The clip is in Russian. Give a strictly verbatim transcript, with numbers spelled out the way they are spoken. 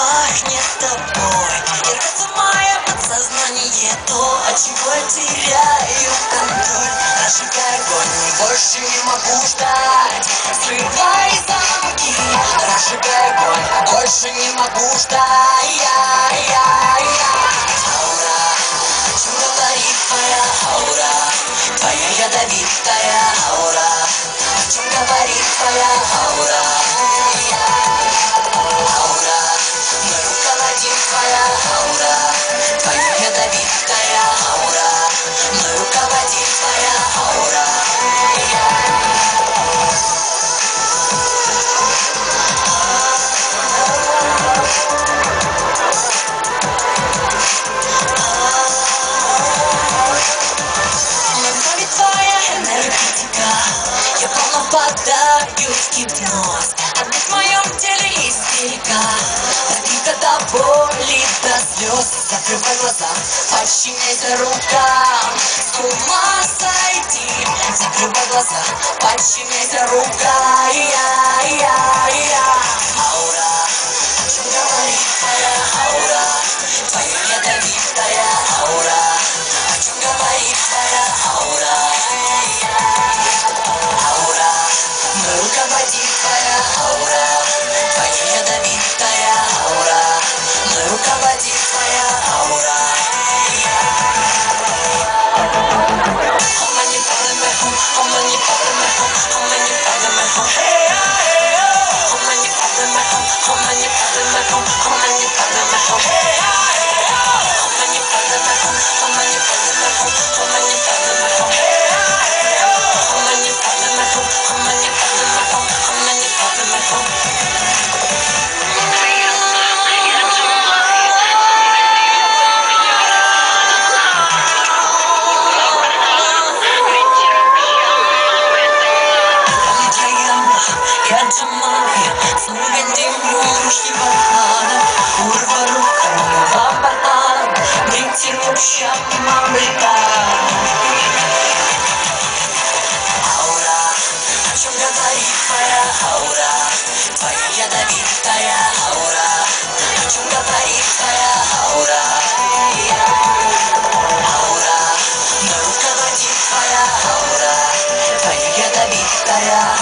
пахнет тобой. Держится мое подсознание, то, от чего теряю контроль. Разжигай огонь, больше не могу ждать. Срывай замки, разжигай огонь, больше не могу ждать. Я, я, я. Аура, о чем говорит твоя аура? Твоя ядовитая аура. О чем говорит твоя аура? Аура, мной руководит твоя аура. Твоя ядовитая аура. Мной руководит твоя аура. Мной твоя энергетика. Я полно впадаю в гипноз. Опять в моем теле истерика. Закрыта до боли, до слез. Закрывай глаза, подчиняйся рукам. С ума сойти. Закрывай глаза, подчиняйся рукам. Я, я, я. Аура, о чем говорит твоя аура? Твоя ядовитая аура. О чем говорит твоя аура? Аура, мной руководит твоя аура. Твоя ядовитая аура. Мной руководит твоя аура. How many problem at home? How many problem at home? How many problem at home? Hey, hey, oh. How many problem at home? How many problem at home? How many problem at home? Hey, hey, oh. How many problem at home? How many problem at home? How many problem at home? Hey, hey, oh. How many problem at home? How many problem at home? How many problem at home? Я джамалия, слугандимлю мужнего плана. Урва руками вам банан, притянущая мамлета. Аура, о чем говорит твоя аура? Твоя ядовитая аура. О чем говорит твоя аура? Аура, мной руководит твоя аура. Твоя ядовитая